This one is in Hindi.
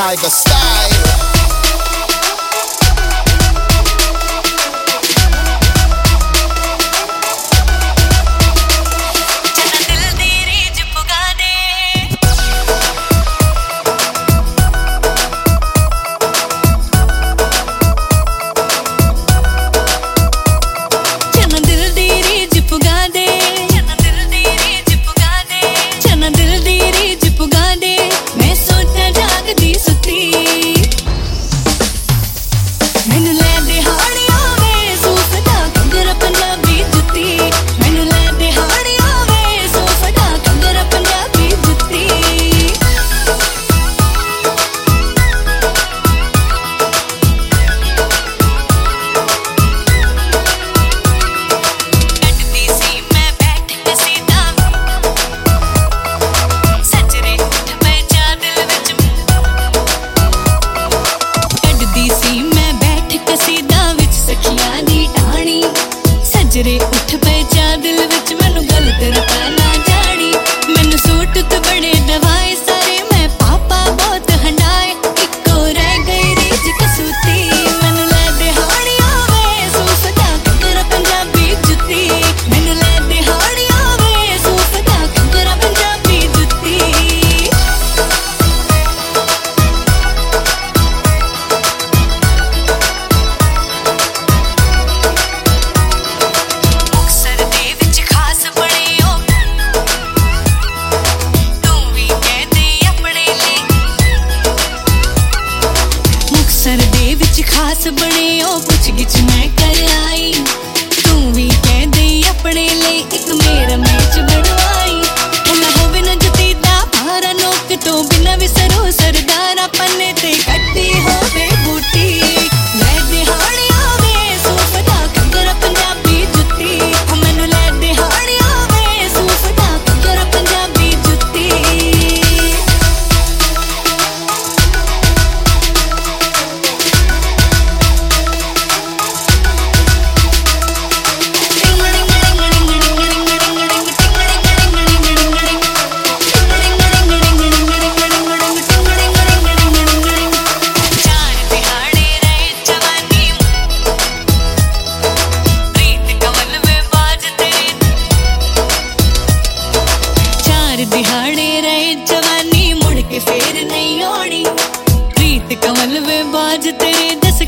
tiger style. सजरे उठ पे जा दिल विच मैनू गलत रता ना जानी मैनू सूट तो बड़े दवाए सारे मैं पापा बहुत हंडाए इको रह गई रीज कसूती मैनू लै दिहाड़ियां वे सूफदा कंगरा पंजाबी जुत्ती मैनू लै दिहाड़ियां वे सूफदा कंगरा पंजाबी जुत्ती खास बने ओ पुछ गिछ मैं कर आई तू भी कह दे अपने लिए एक मेरा मैच बनवाई मैं हो बिना जुती दा भारा नोक तो बिना विसरो सरदारा पन्ने ते कट्टी होवे बूटी लै दिहाड़ियां वे सूफदा कंगरा पंजाबी जुत्ती मैनू लै दिहाड़ियां वे सूफदा कंगरा पंजाबी जुत्ती दिहाड़े रहे जवानी मुड़ के फेर नहीं आनी प्रीत कमल वे बाज तेरे दस